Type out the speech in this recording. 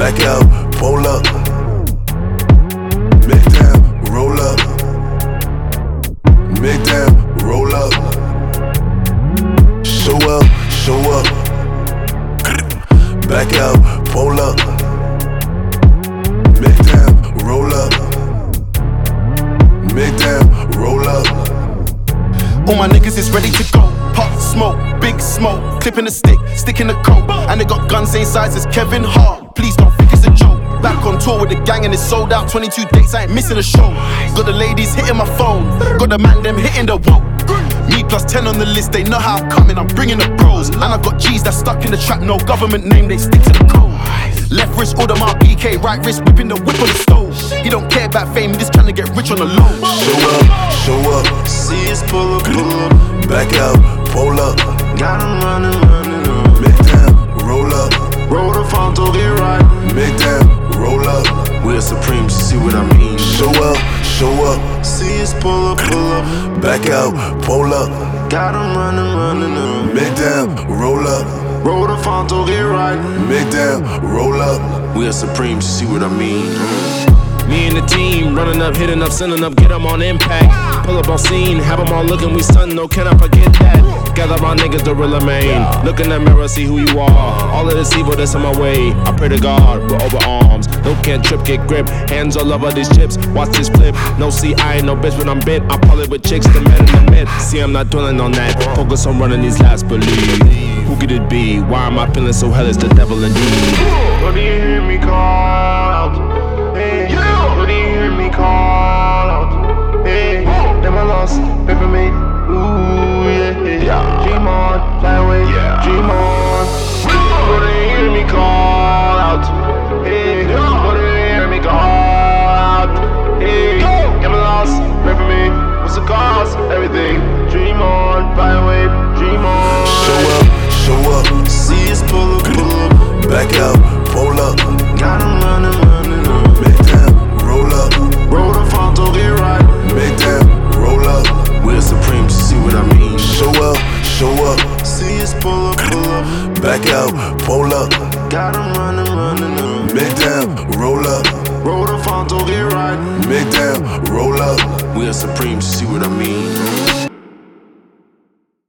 back out, pull up. Mid down, roll up. Mid down, roll up. Show up, show up. Back out, pull up. Mid down, roll up. Mid down, roll up. All my niggas is ready to go. Pop smoke, big smoke, clipping the stick in the coat. And they got guns same size as Kevin Hart. Please don't think it's a joke. Back on tour with the gang and it's sold out. 22 dates, I ain't missing a show. Got the ladies hitting my phone, got the man them hitting the whoa. Me plus 10 on the list, they know how I'm coming, I'm bringing the bros. And I got G's that's stuck in the trap, no government name, they stick to the code. Left wrist, order my BK, right wrist, whipping the whip on the stove. He don't care about fame, he just trying to get rich on the low. Show up, See us pull up. back out, pull up. Got 'em running up. Mid down, roll up. Roll the phone to get right. Mid down, roll up. We're supreme, you see what I mean? Show up, See us pull up. back out, pull up. Got 'em running up. Mid down, roll up. Roll the phone to get right. Mid down, roll up. We're supreme, you see what I mean? Me and the team, running up, hitting up, sending up, get them on impact. Pull up on scene, have them all looking, we stun, no, can I forget that? Gather my niggas, the real main. Look in the mirror, see who you are. All of this evil that's in my way, I pray to God, we're over arms. No can't trip, get grip, hands all over these chips. Watch this flip, no see, I ain't no bitch when I'm bit. I pull it with chicks, the men in the mid. See, I'm not dwelling on that, focus on running these laps, believe. Who could it be? Why am I feeling so hell? It's the devil indeed. What do you hear me call out? Hey, what do you hear me call out? Hey, never lost, pray for me. Ooh, yeah. Dream on, fly away, dream on. What do you hear me call out? Hey, what do you hear me call out? Hey, never lost, pray for me. What's the cost? Everything. Dream on, fly away, dream on. Show up, See us pull up. back out, pull up. Got 'em running up. Mid down, roll up. Roll the phone to get right. Mid down, roll up. We're supreme, you see what I mean? Show up, See us pull up. back out, pull up. Got 'em running up. Mid down, roll up. Roll the phone to get right. Mid down, roll up. We're supreme, you see what I mean?